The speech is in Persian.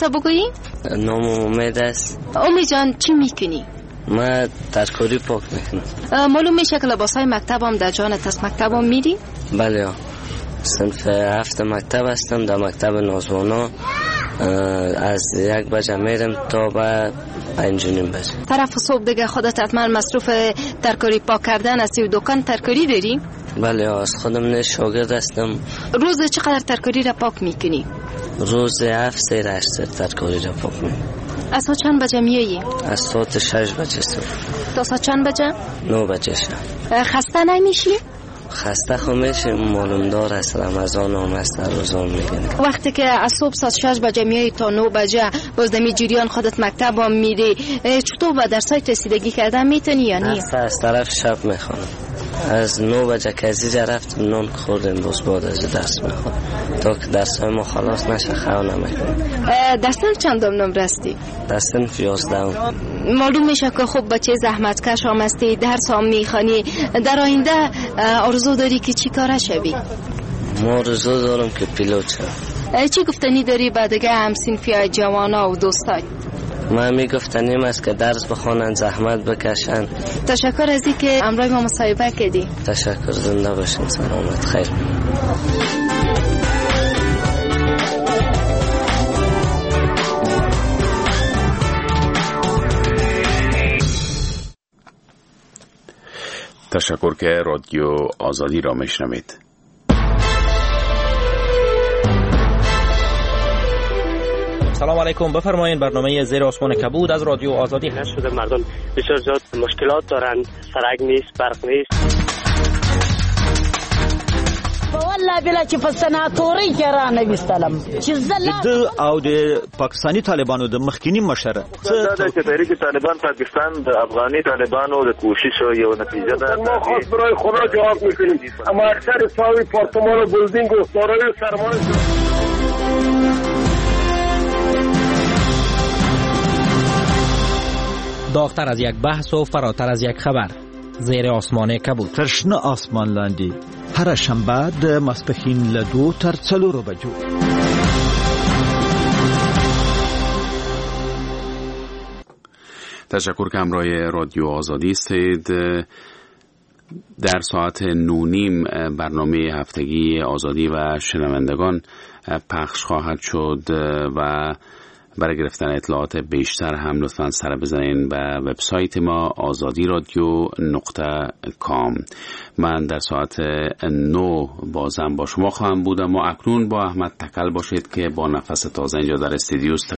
تا بگویی؟ نام امید است. امید جان چی میکنی؟ من ترکاری پاک میکنم. معلوم میشه که لباسای مکتب هم در جانت از مکتب هم میری؟ بله. صنف 7 مکتب هستم در مکتب نازوانا. از 1 بجه میرم تا به 5:30 بجه. طرف صبح دیگه خودت حتما مصروف ترکاری پاک کردن هستی و دکان ترکاری داری؟ بله از خودم نه شاگرد هستم. روز چقدر ترکاری را پاک میکنی؟ روز 7 سیر 8 ترکاری را پاک میکنم. از ساعت چند بجه میایی؟ از ساعت 6 بجه صبح تا ساعت چند بجه؟ 9 بجه شب. خسته نمیشی؟ خسته خمیشه، معلوم دار است رمضان هم است در روزان میگن. وقتی که از صبح ساعت 6 بجه میایی تا 9 بجه باز دمی جریان خودت مکتب هم میری، چطور به درسایت رسیدگی کردن میتونی یا نه؟ از طرف شب میخوانم. از 9 بجه که از اینجا رفتم نان خوردم، باز بعد از درس میخوانم تا که درس های ما خلاص نشه خواهر نمیکنم. دستن چندم نمره هستی؟ دستن 11. معلوم میشه که خب بچه زحمتکش هم هستی، درس هم میخوانی. در آینده آرزو داری که چی کاره شوی؟ ما آرزو دارم که پیلوت شوم. چی گفتنی داری با دیگه همسنفی جوانا و دوستای؟ من میگفتنیم است که درس بخوانند، زحمت بکشند. تشکر از این که امروز ما مصاحبه کردی. تشکر، زنده باشین، سلامت، خیر. تشکر که رادیو آزادی را میشنوید. سلام علیکم، بفرمایید. برنامه زیر آسمان کبود از رادیو آزادی هست. شده مردم بسیار زیاد مشکلات دارن، سرک نیست، برق نیست. والله بلا چې په سناتوري کې را نوستلم چې زله او د پاکستانی طالبانو د مخکینی مشر دا چې تحریک طالبان پاکستان د افغاني طالبانو د کوشش یو نتیجه ده. ما خاص برای خدا جواب میکنیم، اما اکثر ساوی پارتمان و بلدینگ و دارای سرمایه داغتر از یک بحث و فراتر از یک خبر. زیر آسمان کبود. ترشنه آسمان لاندی هر شنبه د ماسپښین له 2 تر 4 بجو. تشکر که همراه رادیو آزادی استید. در ساعت 9:30 برنامه هفتگی آزادی و شنوندگان پخش خواهد شد و برای گرفتن اطلاعات بیشتر هم لطفاً سر بزنین به وبسایت ما azadi.com. من در ساعت 9 بازم با شما خواهم بود، اما اکنون با احمد تکل باشید که با نفس تازه اینجا در استودیو